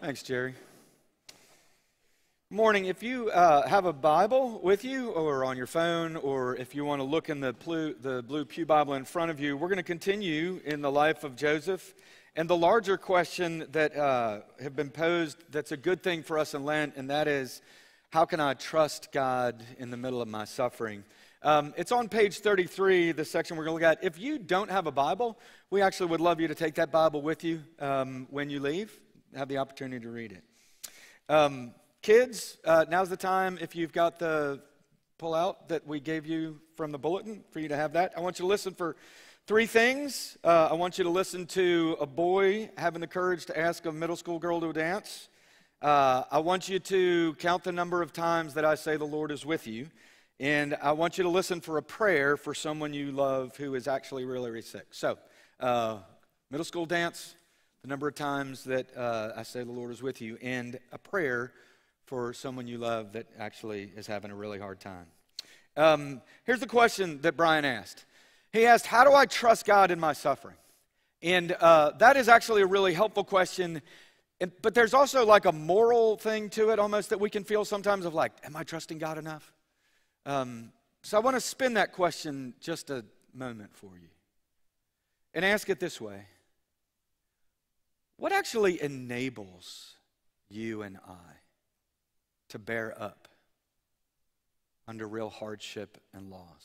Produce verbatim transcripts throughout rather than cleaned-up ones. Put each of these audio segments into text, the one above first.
Thanks, Jerry. Morning. If you uh, have a Bible with you or on your phone, or if you want to look in the blue, the blue pew Bible in front of you, we're going to continue in the life of Joseph. And the larger question that uh, have been posed that's a good thing for us in Lent, and that is, how can I trust God in the middle of my suffering? Um, it's on page thirty-three, the section we're going to look at. If you don't have a Bible, we actually would love you to take that Bible with you um, when you leave, have the opportunity to read it. Um, Kids, uh, now's the time, if you've got the pull-out that we gave you from the bulletin, for you to have that. I want you to listen for three things. Uh, I want you to listen to a boy having the courage to ask a middle school girl to dance. Uh, I want you to count the number of times that I say the Lord is with you. And I want you to listen for a prayer for someone you love who is actually really, really sick. So, uh, middle school dance, the number of times that uh, I say the Lord is with you, and a prayer for someone you love that actually is having a really hard time. Um, here's the question that Brian asked. He asked, how do I trust God in my suffering? And uh, that is actually a really helpful question, and, but there's also like a moral thing to it almost that we can feel sometimes of like, am I trusting God enough? Um, so I want to spin that question just a moment for you and ask it this way. What actually enables you and I to bear up under real hardship and loss?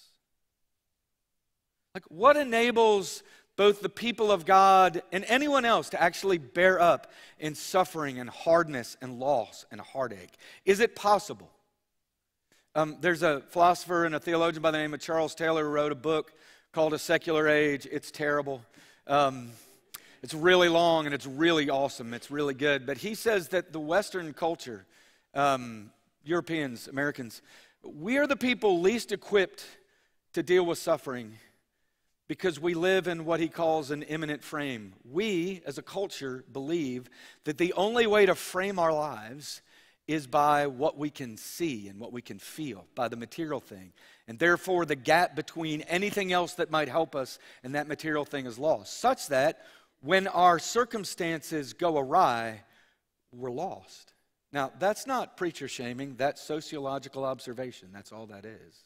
Like, what enables both the people of God and anyone else to actually bear up in suffering and hardness and loss and heartache? Is it possible? Um, there's a philosopher and a theologian by the name of Charles Taylor who wrote a book called A Secular Age. It's terrible. Um, it's really long and it's really awesome. It's really good. But he says that the Western culture, Um, Europeans, Americans, we are the people least equipped to deal with suffering because we live in what he calls an imminent frame. We, as a culture, believe that the only way to frame our lives is by what we can see and what we can feel, by the material thing. And therefore, the gap between anything else that might help us and that material thing is lost, such that when our circumstances go awry, we're lost. Now, that's not preacher shaming, that's sociological observation. That's all that is.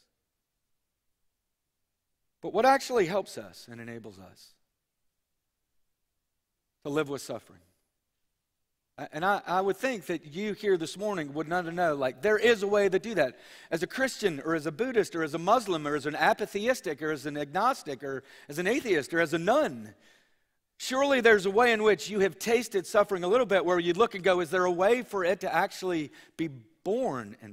But what actually helps us and enables us to live with suffering? And I, I would think that you here this morning would not know, like, there is a way to do that. As a Christian, or as a Buddhist, or as a Muslim, or as an apatheistic, or as an agnostic, or as an atheist, or as a nun, surely there's a way in which you have tasted suffering a little bit where you look and go, is there a way for it to actually be born and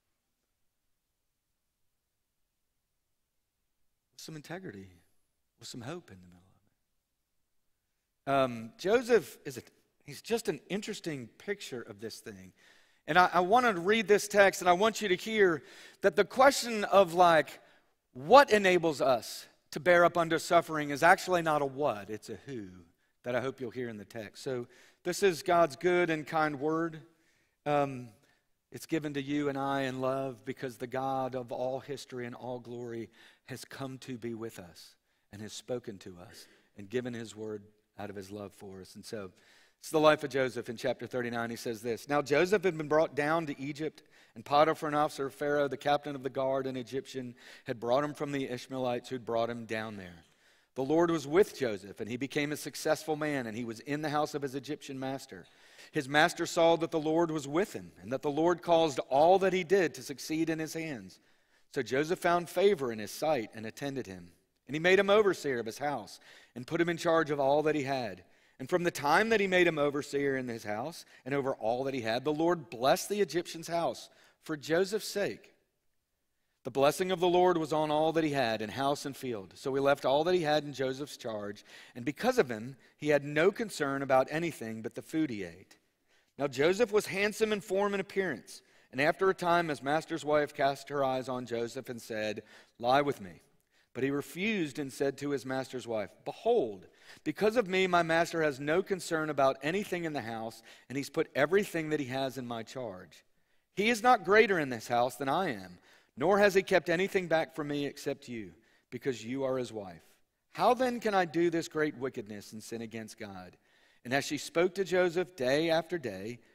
with some integrity, with some hope in the middle of it? Um, Joseph is a, he's just an interesting picture of this thing. And I, I want to read this text, and I want you to hear that the question of like, what enables us to bear up under suffering is actually not a what, it's a who that I hope you'll hear in the text. So this is God's good and kind word. Um, it's given to you and I in love because the God of all history and all glory has come to be with us and has spoken to us and given his word out of his love for us. And so it's the life of Joseph. In chapter thirty-nine, he says this. Now Joseph had been brought down to Egypt, and Potiphar, an officer of Pharaoh, the captain of the guard, an Egyptian, had brought him from the Ishmaelites who had brought him down there. The Lord was with Joseph, and he became a successful man, and he was in the house of his Egyptian master. His master saw that the Lord was with him, and that the Lord caused all that he did to succeed in his hands. So Joseph found favor in his sight and attended him. And he made him overseer of his house, and put him in charge of all that he had. And from the time that he made him overseer in his house and over all that he had, the Lord blessed the Egyptian's house for Joseph's sake. The blessing of the Lord was on all that he had in house and field. So he left all that he had in Joseph's charge, and because of him, he had no concern about anything but the food he ate. Now Joseph was handsome in form and appearance, and after a time his master's wife cast her eyes on Joseph and said, "Lie with me." But he refused and said to his master's wife, "Behold, because of me, my master has no concern about anything in the house, and he's put everything that he has in my charge. He is not greater in this house than I am, nor has he kept anything back from me except you, because you are his wife. How then can I do this great wickedness and sin against God?" And as she spoke to Joseph day after day,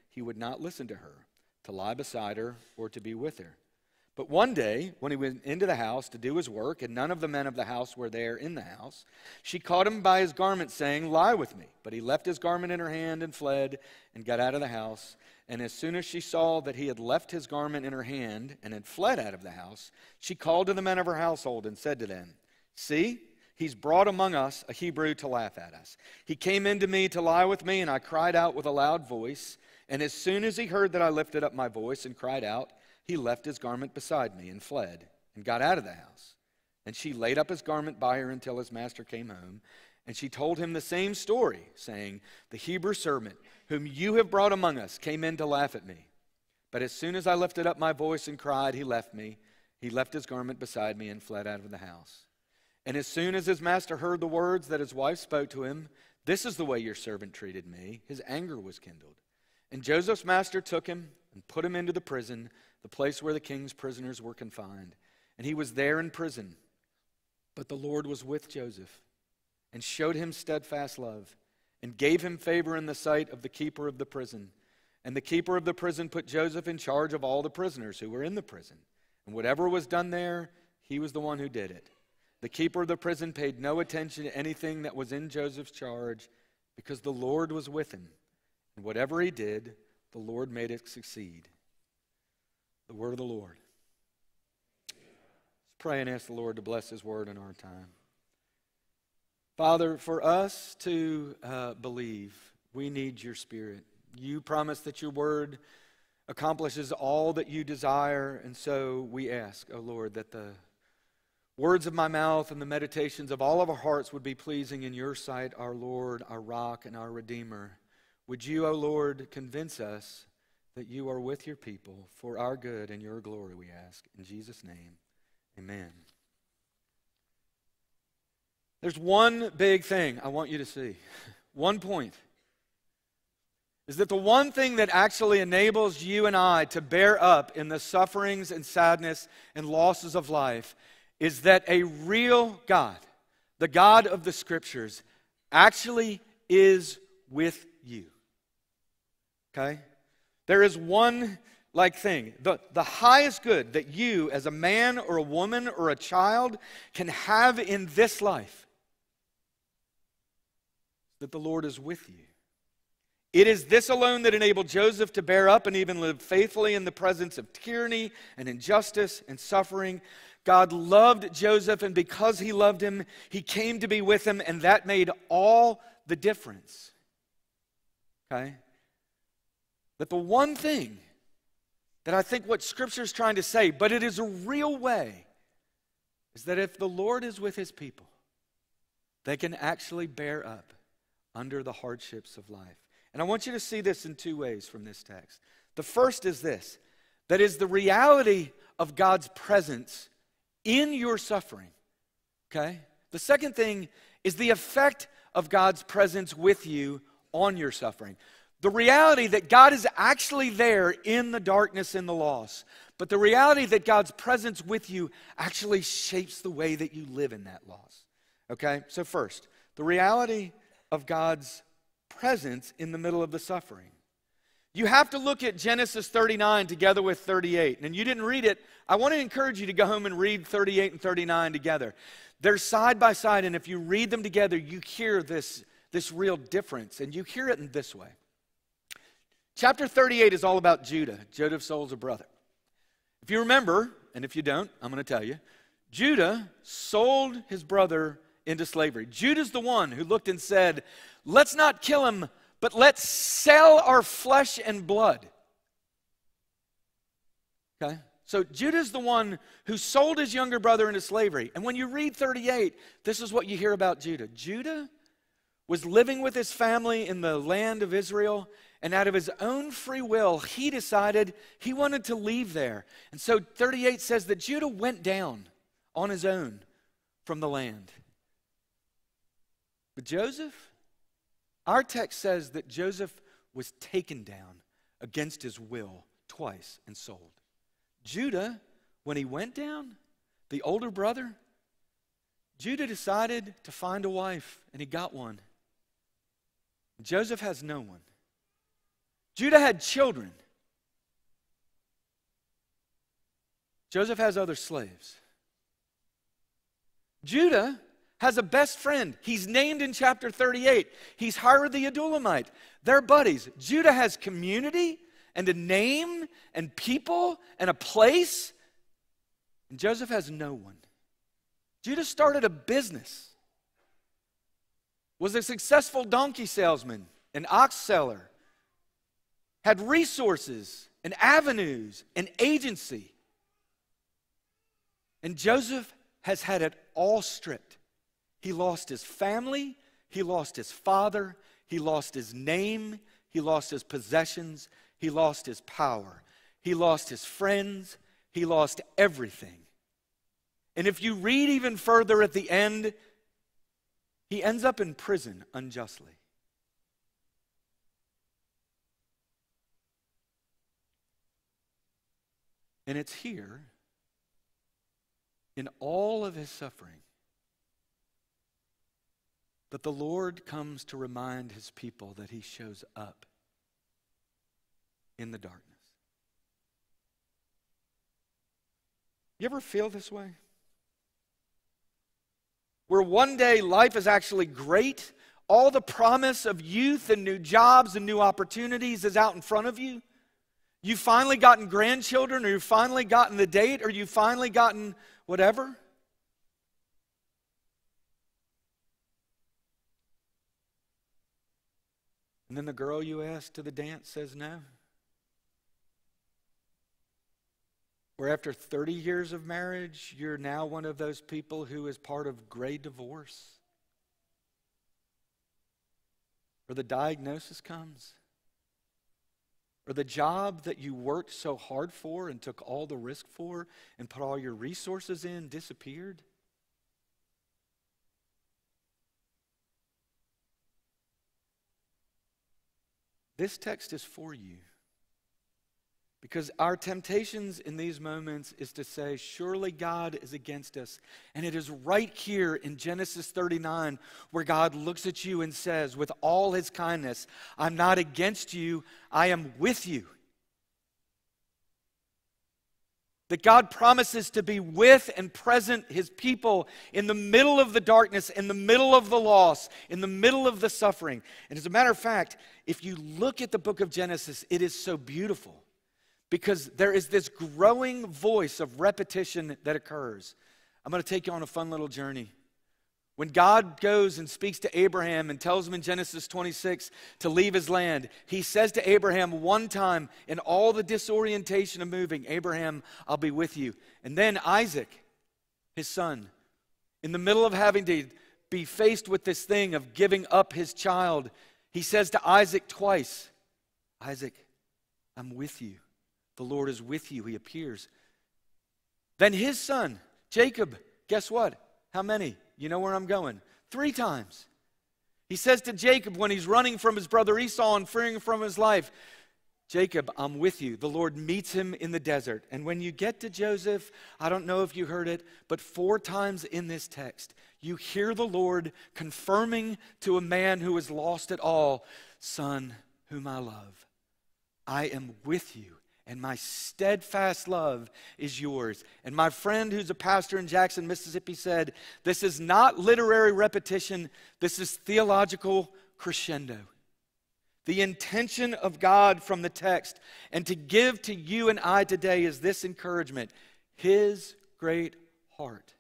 he would not listen to her, to lie beside her, or to be with her. But one day, when he went into the house to do his work, and none of the men of the house were there in the house, she caught him by his garment, saying, "Lie with me." But he left his garment in her hand and fled and got out of the house. And as soon as she saw that he had left his garment in her hand and had fled out of the house, she called to the men of her household and said to them, "See, he's brought among us a Hebrew to laugh at us. He came in to me to lie with me, and I cried out with a loud voice. And as soon as he heard that I lifted up my voice and cried out, he left his garment beside me and fled and got out of the house. And she laid up his garment by her until his master came home. And she told him the same story, saying, "The Hebrew servant whom you have brought among us came in to laugh at me. But as soon as I lifted up my voice and cried, he left me. He left his garment beside me and fled out of the house. And as soon as his master heard the words that his wife spoke to him, 'This is the way your servant treated me,' his anger was kindled. And Joseph's master took him and put him into the prison, the place where the king's prisoners were confined. And he was there in prison. But the Lord was with Joseph and showed him steadfast love and gave him favor in the sight of the keeper of the prison. And the keeper of the prison put Joseph in charge of all the prisoners who were in the prison. And whatever was done there, he was the one who did it. The keeper of the prison paid no attention to anything that was in Joseph's charge, because the Lord was with him. And whatever he did, the Lord made it succeed." The word of the Lord. Let's pray and ask the Lord to bless his word in our time. Father, for us to uh, believe, we need your Spirit. You promise that your word accomplishes all that you desire, and so we ask, O Lord, that the words of my mouth and the meditations of all of our hearts would be pleasing in your sight, our Lord, our rock, and our Redeemer. Would you, O Lord, convince us that you are with your people for our good and your glory, we ask. In Jesus' name, amen. There's one big thing I want you to see. One point. Is that the one thing that actually enables you and I to bear up in the sufferings and sadness and losses of life is that a real God, the God of the Scriptures, actually is with you. Okay? There is one like thing. The, the highest good that you as a man or a woman or a child can have in this life, that the Lord is with you. It is this alone that enabled Joseph to bear up and even live faithfully in the presence of tyranny and injustice and suffering. God loved Joseph, and because he loved him, he came to be with him, and that made all the difference. Okay? That the one thing that I think what Scripture is trying to say, but it is a real way, is that if the Lord is with his people, they can actually bear up under the hardships of life. And I want you to see this in two ways from this text. The first is this, that is the reality of God's presence in your suffering. Okay? The second thing is the effect of God's presence with you on your suffering. The reality that God is actually there in the darkness and the loss, but the reality that God's presence with you actually shapes the way that you live in that loss. Okay? So first, the reality of God's presence in the middle of the suffering. You have to look at Genesis thirty-nine together with thirty-eight. And you didn't read it. I want to encourage you to go home and read thirty-eight and thirty-nine together. They're side by side, and if you read them together, you hear this, this real difference. And you hear it in this way. Chapter thirty-eight is all about Judah, Joseph's older brother. If you remember, and if you don't, I'm going to tell you, Judah sold his brother into slavery. Judah's the one who looked and said, "Let's not kill him, but let's sell our flesh and blood." Okay? So Judah's the one who sold his younger brother into slavery. And when you read thirty-eight, this is what you hear about Judah. Judah was living with his family in the land of Israel, and out of his own free will, he decided he wanted to leave there. And so thirty-eight says that Judah went down on his own from the land. But Joseph, our text says that Joseph was taken down against his will twice and sold. Judah, when he went down, the older brother, Judah decided to find a wife, and he got one. Joseph has no one. Judah had children. Joseph has other slaves. Judah has a best friend. He's named in chapter thirty-eight. He's Hira the Adullamite. They're buddies. Judah has community and a name and people and a place. And Joseph has no one. Judah started a business, was a successful donkey salesman, an ox seller, had resources and avenues and agency. And Joseph has had it all stripped. He lost his family, he lost his father, he lost his name, he lost his possessions, he lost his power, he lost his friends, he lost everything. And if you read even further at the end, he ends up in prison unjustly. And it's here, in all of his suffering, that the Lord comes to remind his people that he shows up in the darkness. You ever feel this way? Where one day life is actually great, all the promise of youth and new jobs and new opportunities is out in front of you. You've finally gotten grandchildren, or you've finally gotten the date, or you've finally gotten whatever. And then the girl you asked to the dance says no. Or after thirty years of marriage, you're now one of those people who is part of gray divorce. Or the diagnosis comes. Or the job that you worked so hard for and took all the risk for and put all your resources in disappeared. This text is for you. Because our temptations in these moments is to say, surely God is against us. And it is right here in Genesis thirty-nine where God looks at you and says, with all his kindness, I'm not against you, I am with you. That God promises to be with and present his people in the middle of the darkness, in the middle of the loss, in the middle of the suffering. And as a matter of fact, if you look at the book of Genesis, it is so beautiful. Because there is this growing voice of repetition that occurs. I'm going to take you on a fun little journey. When God goes and speaks to Abraham and tells him in Genesis twenty-six to leave his land, he says to Abraham one time in all the disorientation of moving, Abraham, I'll be with you. And then Isaac, his son, in the middle of having to be faced with this thing of giving up his child, he says to Isaac twice, Isaac, I'm with you. The Lord is with you, he appears. Then his son, Jacob, guess what? How many? You know where I'm going. Three times. He says to Jacob when he's running from his brother Esau and fearing from his life, Jacob, I'm with you. The Lord meets him in the desert. And when you get to Joseph, I don't know if you heard it, but four times in this text, you hear the Lord confirming to a man who has lost it all, Son, whom I love, I am with you. And my steadfast love is yours. And my friend who's a pastor in Jackson, Mississippi said, this is not literary repetition, this is theological crescendo. The intention of God from the text and to give to you and I today is this encouragement. His great heart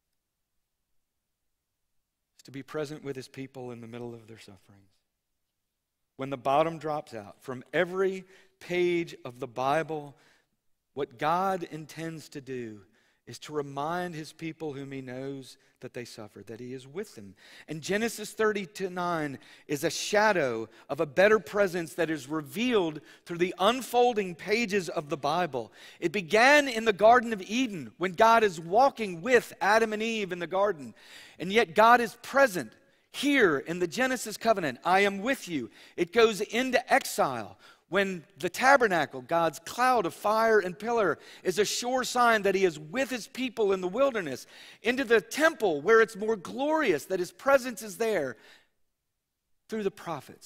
is to be present with his people in the middle of their sufferings. When the bottom drops out from every page of the Bible, what God intends to do is to remind his people whom he knows that they suffer, that he is with them. And Genesis thirty-nine is a shadow of a better presence that is revealed through the unfolding pages of the Bible. It began in the Garden of Eden when God is walking with Adam and Eve in the garden. And yet God is present here in the Genesis covenant. I am with you. It goes into exile. When the tabernacle, God's cloud of fire and pillar, is a sure sign that he is with his people in the wilderness, into the temple where it's more glorious that his presence is there, through the prophets,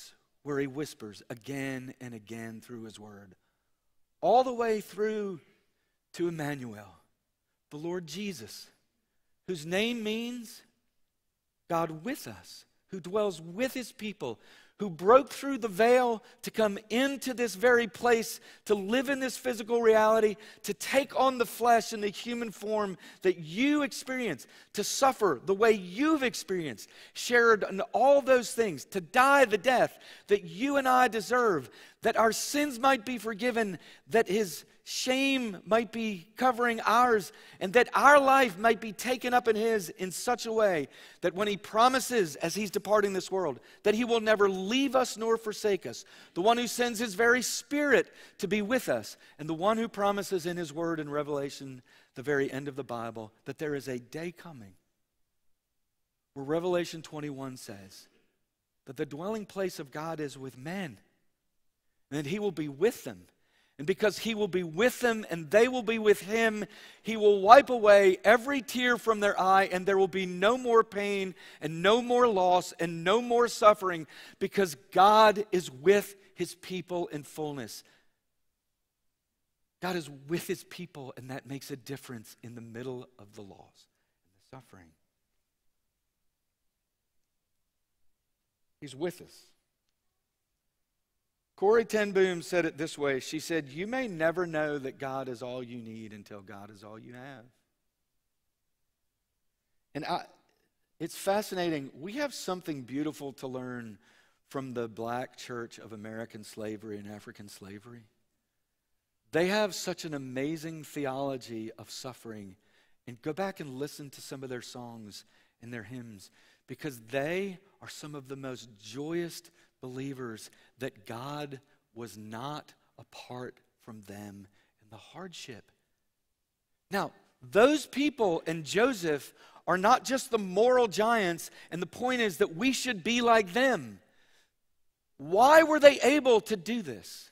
where he whispers again and again through his word, all the way through to Emmanuel, the Lord Jesus, whose name means God with us, who dwells with his people, who broke through the veil to come into this very place, to live in this physical reality, to take on the flesh and the human form that you experience, to suffer the way you've experienced, shared in all those things, to die the death that you and I deserve, that our sins might be forgiven, that his shame might be covering ours, and that our life might be taken up in his in such a way that when he promises as he's departing this world that he will never leave us nor forsake us, the one who sends his very Spirit to be with us, and the one who promises in his word in Revelation, the very end of the Bible, that there is a day coming where Revelation twenty-one says that the dwelling place of God is with men, and that he will be with them. And because he will be with them and they will be with him, he will wipe away every tear from their eye, and there will be no more pain and no more loss and no more suffering, because God is with his people in fullness. God is with his people, and that makes a difference in the middle of the loss and the suffering. He's with us. Corrie ten Boom said it this way. She said, "You may never know that God is all you need until God is all you have." And I, it's fascinating. We have something beautiful to learn from the black church of American slavery and African slavery. They have such an amazing theology of suffering. And go back and listen to some of their songs and their hymns, because they are some of the most joyous believers that God was not apart from them in the hardship. Now, those people and Joseph are not just the moral giants, and the point is that we should be like them. Why were they able to do this?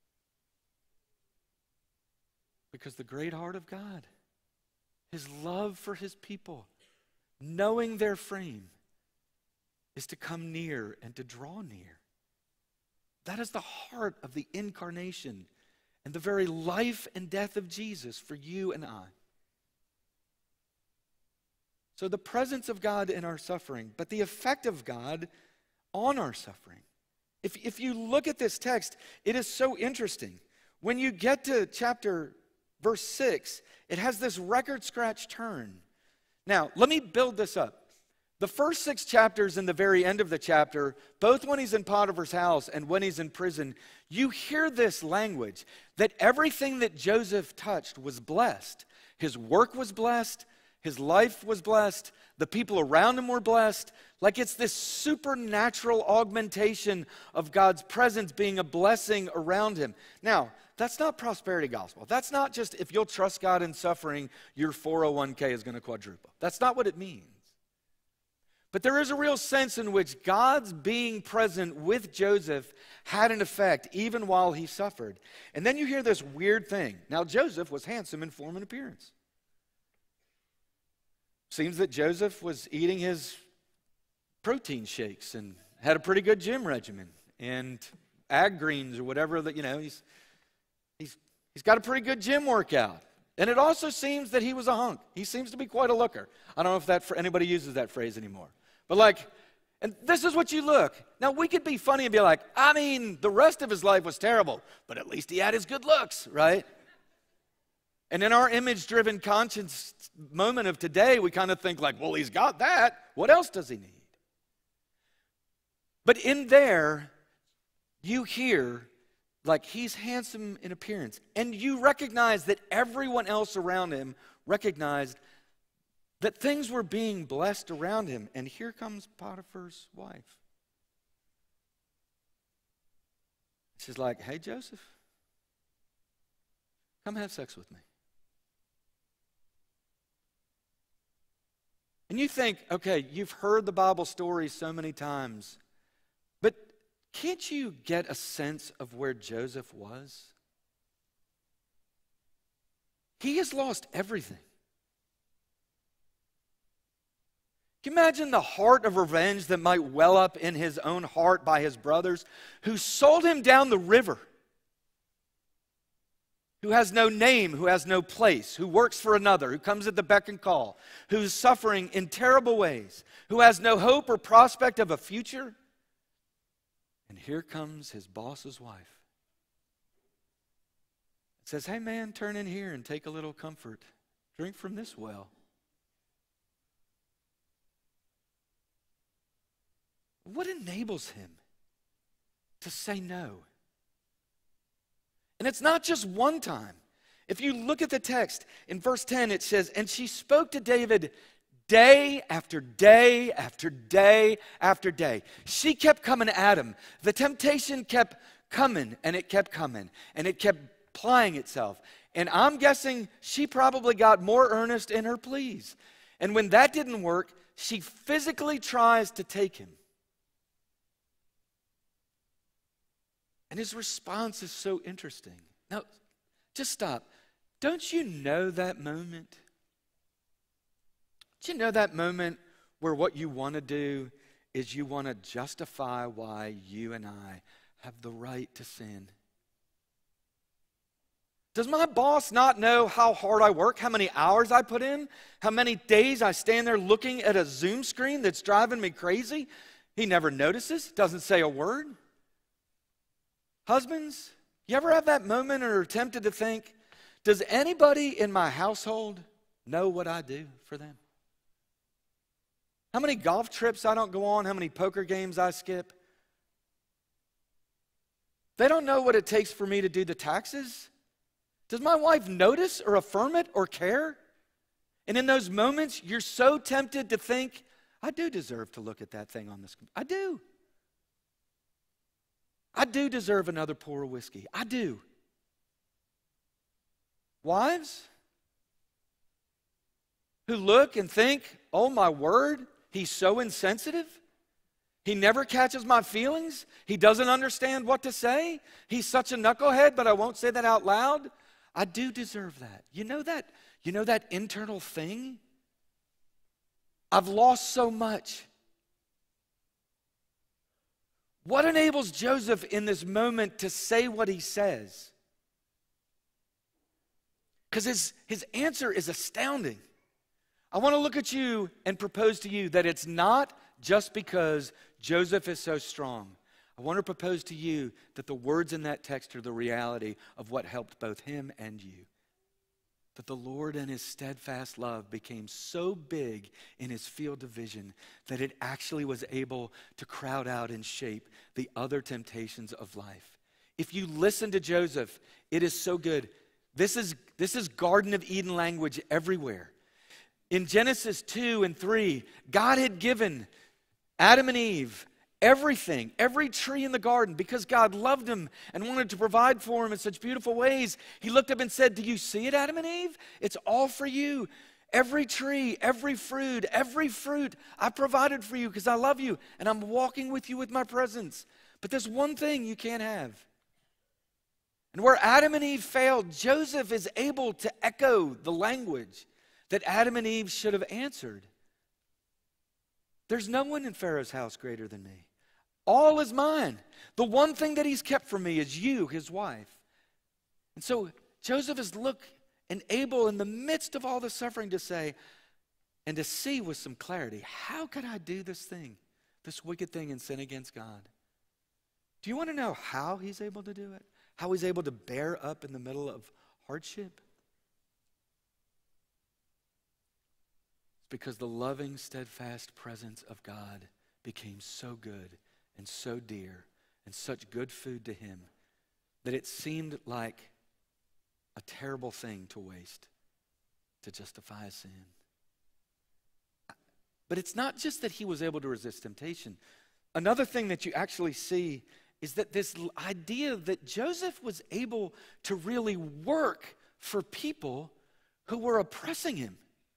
Because the great heart of God, his love for his people, knowing their frame, is to come near and to draw near. That is the heart of the incarnation and the very life and death of Jesus for you and I. So the presence of God in our suffering, but the effect of God on our suffering. If, if you look at this text, it is so interesting. When you get to chapter verse six, it has this record scratch turn. Now, let me build this up. The first six chapters and the very end of the chapter, both when he's in Potiphar's house and when he's in prison, you hear this language that everything that Joseph touched was blessed. His work was blessed. His life was blessed. The people around him were blessed. Like it's this supernatural augmentation of God's presence being a blessing around him. Now, that's not prosperity gospel. That's not just if you'll trust God in suffering, your four oh one k is going to quadruple. That's not what it means. But there is a real sense in which God's being present with Joseph had an effect even while he suffered. And then you hear this weird thing. Now, Joseph was handsome in form and appearance. Seems that Joseph was eating his protein shakes and had a pretty good gym regimen and ag greens or whatever that, you know, he's, he's, he's got a pretty good gym workout. And it also seems that he was a hunk. He seems to be quite a looker. I don't know if that for anybody uses that phrase anymore. But like, and this is what you look. Now, we could be funny and be like, I mean, the rest of his life was terrible, but at least he had his good looks, right? And in our image-driven conscience moment of today, we kind of think like, well, he's got that. What else does he need? But in there, you hear like he's handsome in appearance. And you recognize that everyone else around him recognized that things were being blessed around him. And here comes Potiphar's wife. She's like, hey, Joseph, come have sex with me. And you think, okay, you've heard the Bible story so many times, but can't you get a sense of where Joseph was? He has lost everything. Can you imagine the heart of revenge that might well up in his own heart by his brothers who sold him down the river? Who has no name, who has no place, who works for another, who comes at the beck and call, who's suffering in terrible ways, who has no hope or prospect of a future. And here comes his boss's wife. It says, hey man, turn in here and take a little comfort. Drink from this well. What enables him to say no? And it's not just one time. If you look at the text, in verse ten it says, and she spoke to David day after day after day after day. She kept coming at him. The temptation kept coming, and it kept coming, and it kept plying itself. And I'm guessing she probably got more earnest in her pleas. And when that didn't work, she physically tries to take him. And his response is so interesting. Now, just stop. Don't you know that moment? Do you know that moment where what you want to do is you want to justify why you and I have the right to sin? Does my boss not know how hard I work, how many hours I put in, how many days I stand there looking at a Zoom screen that's driving me crazy? He never notices, doesn't say a word. Husbands, you ever have that moment or are tempted to think, does anybody in my household know what I do for them? How many golf trips I don't go on, how many poker games I skip? They don't know what it takes for me to do the taxes. Does my wife notice or affirm it or care? And in those moments, you're so tempted to think, I do deserve to look at that thing on the screen. I do. I do deserve another pour of whiskey. I do. Wives who look and think, oh my word, he's so insensitive. He never catches my feelings. He doesn't understand what to say. He's such a knucklehead, but I won't say that out loud. I do deserve that. You know that, you know that internal thing? I've lost so much. What enables Joseph in this moment to say what he says? Because his, his answer is astounding. I want to look at you and propose to you that it's not just because Joseph is so strong. I want to propose to you that the words in that text are the reality of what helped both him and you. That the Lord and his steadfast love became so big in his field of vision that it actually was able to crowd out and shape the other temptations of life. If you listen to Joseph, it is so good. This is, this is Garden of Eden language everywhere. In Genesis two and three, God had given Adam and Eve everything, every tree in the garden, because God loved them and wanted to provide for them in such beautiful ways. He looked up and said, do you see it, Adam and Eve? It's all for you. Every tree, every fruit, every fruit I provided for you because I love you and I'm walking with you with my presence. But there's one thing you can't have. And where Adam and Eve failed, Joseph is able to echo the language that Adam and Eve should have answered. There's no one in Pharaoh's house greater than me. All is mine. The one thing that he's kept from me is you, his wife. And so Joseph is look and able in the midst of all the suffering to say and to see with some clarity, how could I do this thing, this wicked thing and sin against God? Do you want to know how he's able to do it? How he's able to bear up in the middle of hardship? It's because the loving, steadfast presence of God became so good and so dear and such good food to him that it seemed like a terrible thing to waste to justify a sin. But it's not just that he was able to resist temptation. Another thing that you actually see is that this idea that Joseph was able to really work for people who were oppressing him.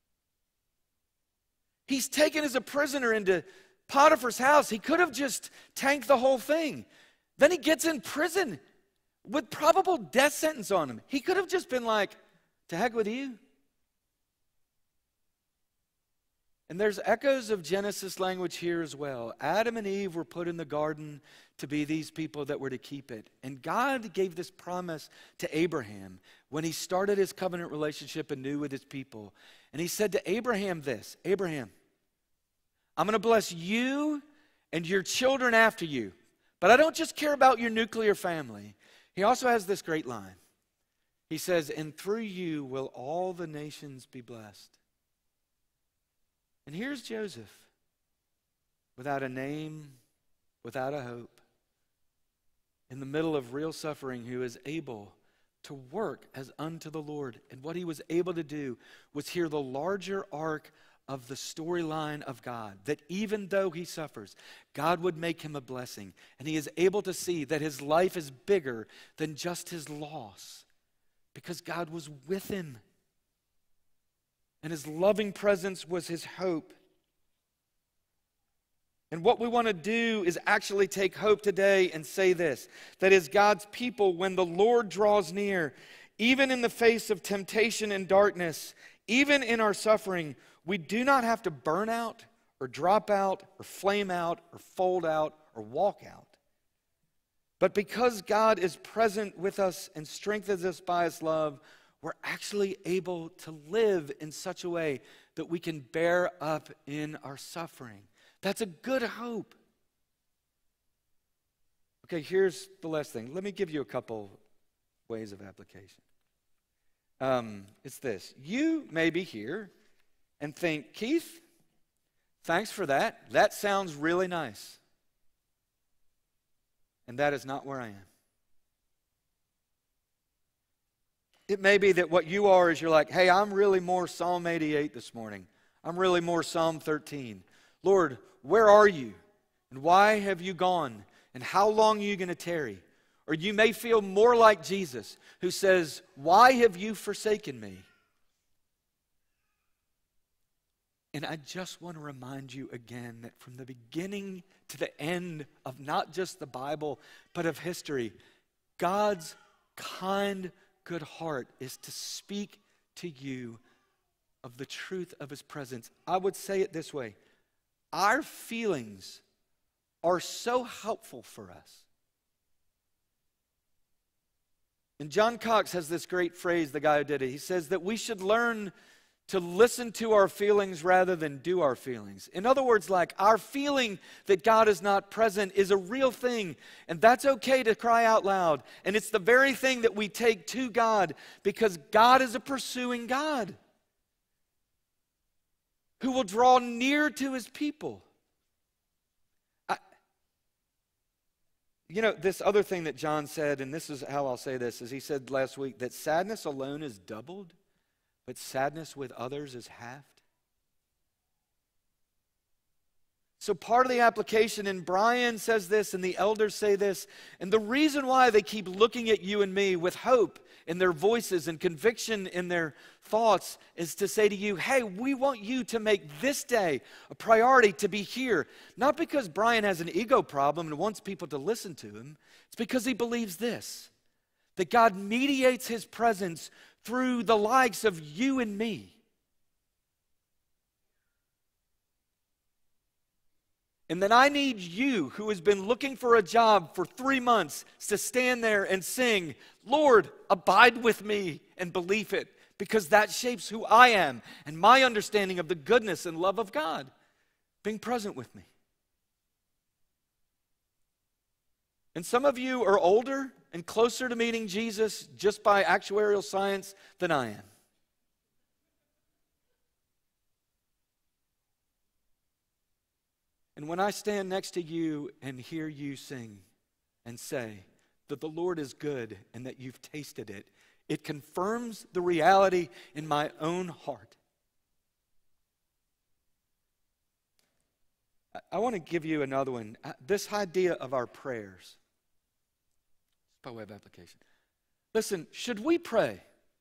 He's taken as a prisoner into Potiphar's house. He could have just tanked the whole thing. Then he gets in prison with probable death sentence on him. He could have just been like, to heck with you. And there's echoes of Genesis language here as well. Adam and Eve were put in the garden to be these people that were to keep it. And God gave this promise to Abraham when he started his covenant relationship anew with his people. And he said to Abraham this, Abraham, I'm going to bless you and your children after you. But I don't just care about your nuclear family. He also has this great line. He says, and through you will all the nations be blessed. And here's Joseph, without a name, without a hope, in the middle of real suffering, who is able to work as unto the Lord. And what he was able to do was hear the larger arc of the storyline of God, that even though he suffers, God would make him a blessing. And he is able to see that his life is bigger than just his loss, because God was with him. And his loving presence was his hope. And what we want to do is actually take hope today and say this, that as God's people, when the Lord draws near, even in the face of temptation and darkness, even in our suffering, we do not have to burn out or drop out or flame out or fold out or walk out. But because God is present with us and strengthens us by his love, we're actually able to live in such a way that we can bear up in our suffering. That's a good hope. Okay, here's the last thing. Let me give you a couple ways of application. Um, it's this. You may be here and think, Keith, thanks for that. That sounds really nice. And that is not where I am. It may be that what you are is you're like, hey, I'm really more Psalm eighty-eight this morning. I'm really more Psalm thirteen. Lord, where are you? And why have you gone? And how long are you going to tarry? Or you may feel more like Jesus, who says, why have you forsaken me? And I just want to remind you again that from the beginning to the end of not just the Bible, but of history, God's kind, good heart is to speak to you of the truth of his presence. I would say it this way. Our feelings are so helpful for us. And John Cox has this great phrase, the guy who did it. He says that we should learn to listen to our feelings rather than do our feelings. In other words, like our feeling that God is not present is a real thing, and that's okay to cry out loud. And it's the very thing that we take to God, because God is a pursuing God who will draw near to his people. I, you know, this other thing that John said, and this is how I'll say this, is he said last week that sadness alone is doubled, but sadness with others is halved. So part of the application, and Brian says this, and the elders say this, and the reason why they keep looking at you and me with hope in their voices and conviction in their thoughts is to say to you, hey, we want you to make this day a priority to be here. Not because Brian has an ego problem and wants people to listen to him. It's because he believes this, that God mediates his presence through the likes of you and me. And then I need you, who has been looking for a job for three months, to stand there and sing, Lord, abide with me, and believe it, because that shapes who I am and my understanding of the goodness and love of God being present with me. And some of you are older and closer to meeting Jesus just by actuarial science than I am. And when I stand next to you and hear you sing and say that the Lord is good and that you've tasted it, it confirms the reality in my own heart. I, I want to give you another one. This idea of our prayers. By way of application. Listen, should we pray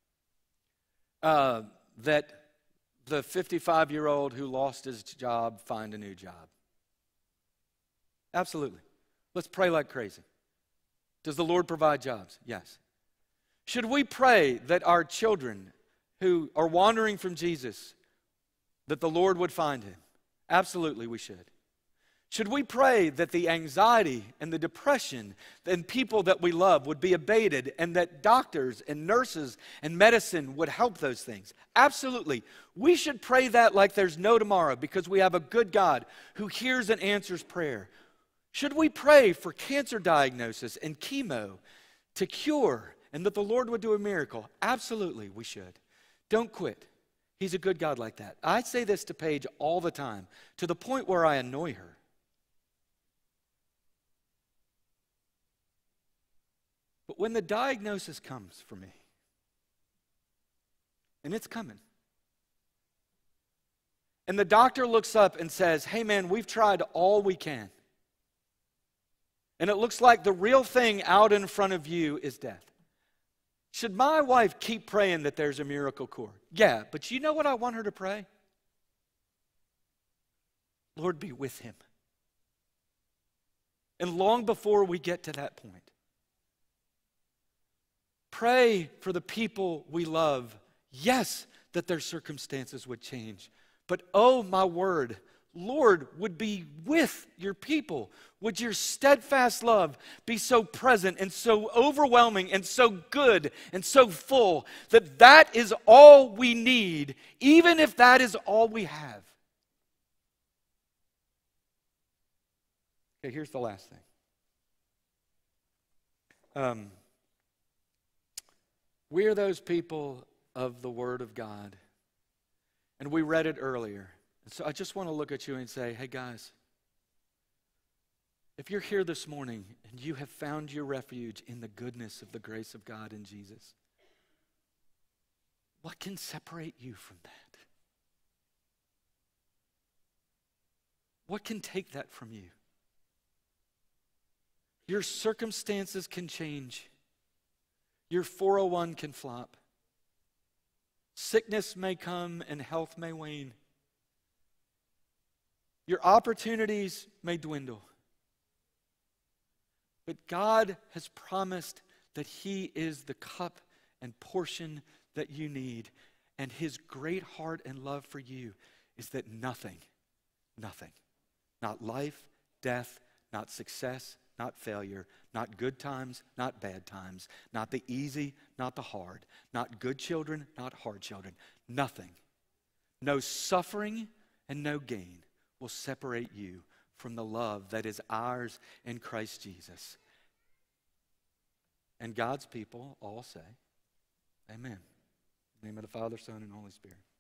uh, that the fifty-five-year-old who lost his job find a new job? Absolutely. Let's pray like crazy. Does the Lord provide jobs? Yes. Should we pray that our children who are wandering from Jesus, that the Lord would find him? Absolutely, we should. Should we pray that the anxiety and the depression and people that we love would be abated and that doctors and nurses and medicine would help those things? Absolutely. We should pray that like there's no tomorrow because we have a good God who hears and answers prayer. Should we pray for cancer diagnosis and chemo to cure and that the Lord would do a miracle? Absolutely, we should. Don't quit. He's a good God like that. I say this to Paige all the time, to the point where I annoy her. But when the diagnosis comes for me, and it's coming, and the doctor looks up and says, hey man, we've tried all we can, and it looks like the real thing out in front of you is death. Should my wife keep praying that there's a miracle cure? Yeah, but you know what I want her to pray? Lord, be with him. And long before we get to that point, pray for the people we love. Yes, that their circumstances would change. But oh my word, Lord, would be with your people. Would your steadfast love be so present and so overwhelming and so good and so full that that is all we need, even if that is all we have. Okay, here's the last thing. Um, we are those people of the Word of God. And we read it earlier. And so I just want to look at you and say, hey guys, if you're here this morning and you have found your refuge in the goodness of the grace of God in Jesus, what can separate you from that? What can take that from you? Your circumstances can change. Your four oh one can flop. Sickness may come and health may wane. Your opportunities may dwindle. But God has promised that He is the cup and portion that you need. And His great heart and love for you is that nothing, nothing, not life, death, not success, not failure, not good times, not bad times, not the easy, not the hard, not good children, not hard children, nothing, no suffering and no gain will separate you from the love that is ours in Christ Jesus. And God's people all say, amen. In the name of the Father, Son, and Holy Spirit.